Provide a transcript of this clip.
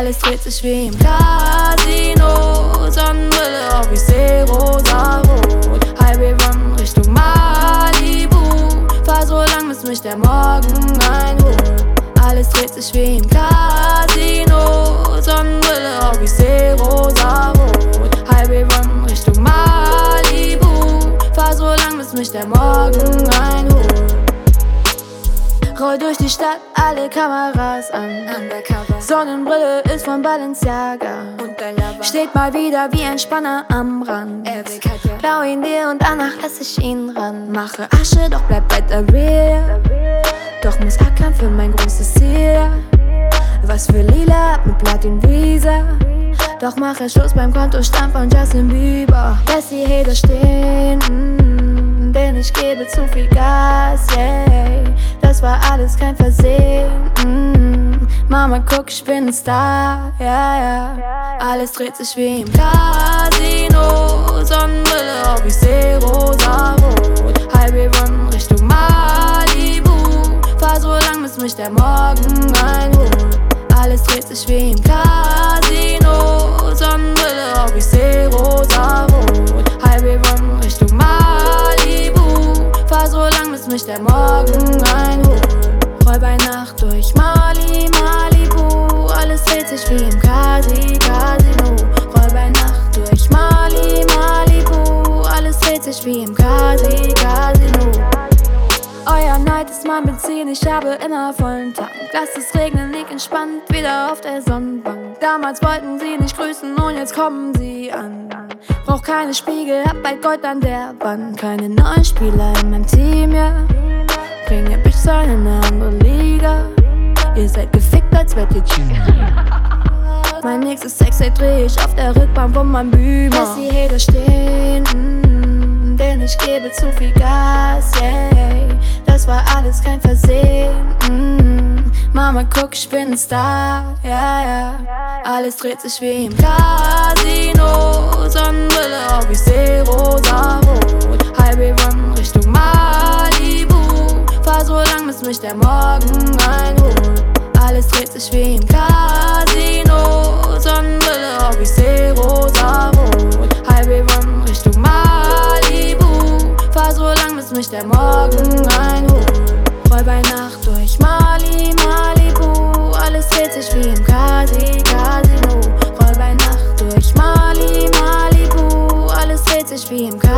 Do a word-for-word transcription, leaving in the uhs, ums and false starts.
Alles dreht sich wie im Casino. Sonnenbrille auf, ich seh rosa-rot. Highway Run Richtung Malibu. Fahr so lang, bis mich der Morgen einholt. Alles dreht sich wie im Casino. Sonnenbrille auf, ich seh rosa-rot. Highway Run Richtung Malibu. Fahr so lang, bis mich der Morgen einholt. Roll durch die Stadt, alle Kameras an. Undercover. Sonnenbrille ist von Balenciaga. Und dein Lover steht mal wieder wie ein Spanner am Rand. Blau ihn dir und danach lass ich ihn ran. Mache Asche, doch bleib weiter real. Doch muss ackern für mein großes Ziel. Was für Lila mit Platin Visa. Doch mache Schluss beim Kontostand von Justin Bieber. Lass die Hater stehen, mm, denn ich gebe zu viel Gas, yeah. Das war alles kein Versehen, mm. Mama guck, ich bin ein Star, yeah, yeah. Alles dreht sich wie im Casino. Sonnenbrille auf, ich seh rosa-rot. Highway Run Richtung Malibu. Fahr so lang, bis mich der Morgen einholt. Alles dreht sich wie im Casino. Sonnenbrille auf, ich seh rosa-rot. Highway Run Richtung Malibu. Fahr so lang, bis mich der Morgen einholt. Roll bei Nacht durch Mali, Malibu. Alles dreht sich wie im Casi, Casino. Roll bei Nacht durch Mali, Malibu. Alles dreht sich wie im Casi, Casino. Euer Neid ist mein Benzin, ich habe immer vollen Tank. Lasst es regnen, lieg entspannt, wieder auf der Sonnenbank. Damals wollten sie nicht grüßen und jetzt kommen sie an. Brauch keine Spiegel, hab bald Gold an der Wand. Keine neuen Spieler in meinem Team, ja. Bring ihr Bitch in eine andere Liga. Ihr seid gefickt, als wärt ihr G. Mein nächstes Sextape dreh ich auf der Rückbank von meinem Beamer. Lass die Hater stehen, mm, denn ich gebe zu viel Gas, yeah. Das war alles kein Versehen, mm. Mama guck, ich bin ein Star, yeah, yeah. Alles dreht sich wie im Casino. Sonnenbrille auf, ich seh rosa-rot. Highway Run Richtung Malibu. Fahr so lang, bis mich der Morgen einholt. Alles dreht sich wie im Casino. Sonnenbrille auf, ich seh rosa-rot. Highway Run Richtung Malibu. Fahr so lang, bis mich der Morgen einholt. Roll bei Nacht durch Mali, Malibu. Alles dreht sich wie im Casi, Casino. Roll bei Nacht durch Mali, Malibu. Alles dreht sich wie im Casino.